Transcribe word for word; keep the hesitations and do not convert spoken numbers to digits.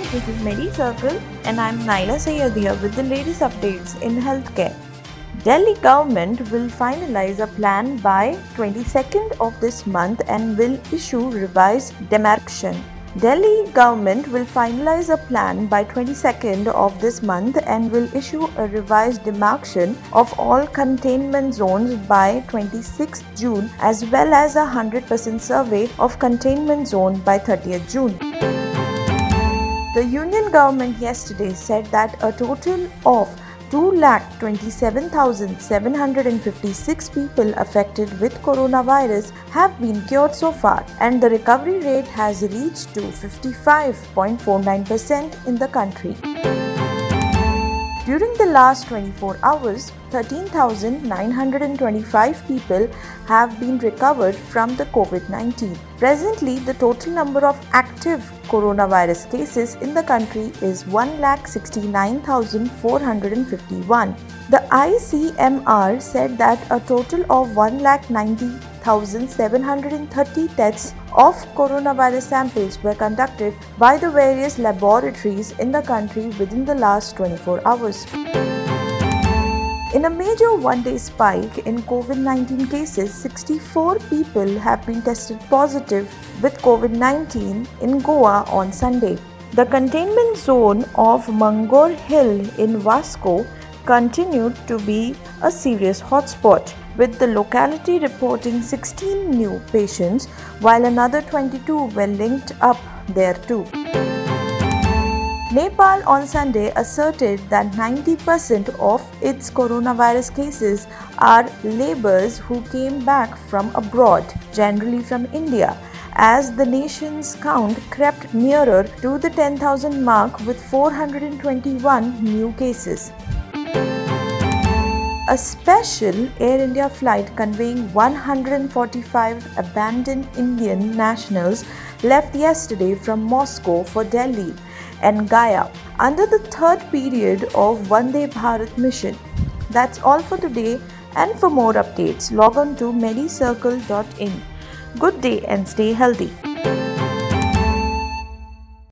this is MediCircle and I'm Naila Sayyadia with the latest updates in healthcare. Delhi government will finalize a plan by twenty-second of this month and will issue revised demarcation. Delhi government will finalize a plan by twenty-second of this month and will issue a revised demarcation of all containment zones by twenty-sixth June as well as a one hundred percent survey of containment zone by thirtieth June. The union government yesterday said that a total of two lakh twenty-seven thousand seven hundred fifty-six people affected with coronavirus have been cured so far, and the recovery rate has reached to fifty-five point four nine percent in the country. During the last twenty-four hours, thirteen thousand nine hundred twenty-five people have been recovered from the COVID nineteen. Presently, the total number of active coronavirus cases in the country is one lakh sixty-nine thousand four hundred fifty-one. The I C M R said that a total of one lakh ninety thousand seven hundred thirty tests of coronavirus samples were conducted by the various laboratories in the country within the last twenty-four hours. In a major one-day spike in COVID nineteen cases, sixty-four people have been tested positive with COVID nineteen in Goa on Sunday. The containment zone of Mangoor Hill in Vasco continued to be a serious hotspot, with the locality reporting sixteen new patients, while another twenty-two were linked up there too. Nepal on Sunday asserted that ninety percent of its coronavirus cases are laborers who came back from abroad, generally from India, as the nation's count crept nearer to the ten thousand mark with four hundred twenty-one new cases. A special Air India flight conveying one hundred forty-five abandoned Indian nationals left yesterday from Moscow for Delhi and Gaya under the third period of Vande Bharat mission. That's all for today, and for more updates, log on to medicircle dot in. Good day and stay healthy.